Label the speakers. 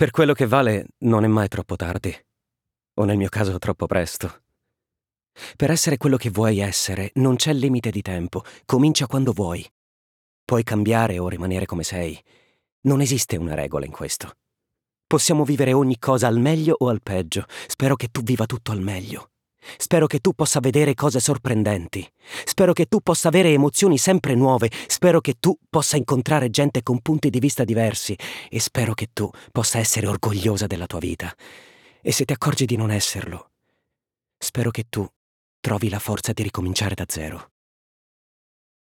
Speaker 1: Per quello che vale, non è mai troppo tardi. O nel mio caso troppo presto. Per essere quello che vuoi essere, non c'è limite di tempo. Comincia quando vuoi. Puoi cambiare o rimanere come sei. Non esiste una regola in questo. Possiamo vivere ogni cosa al meglio o al peggio. Spero che tu viva tutto al meglio. Spero che tu possa vedere cose sorprendenti. Spero che tu possa avere emozioni sempre nuove. Spero che tu possa incontrare gente con punti di vista diversi. E spero che tu possa essere orgogliosa della tua vita. E se ti accorgi di non esserlo, spero che tu trovi la forza di ricominciare da zero.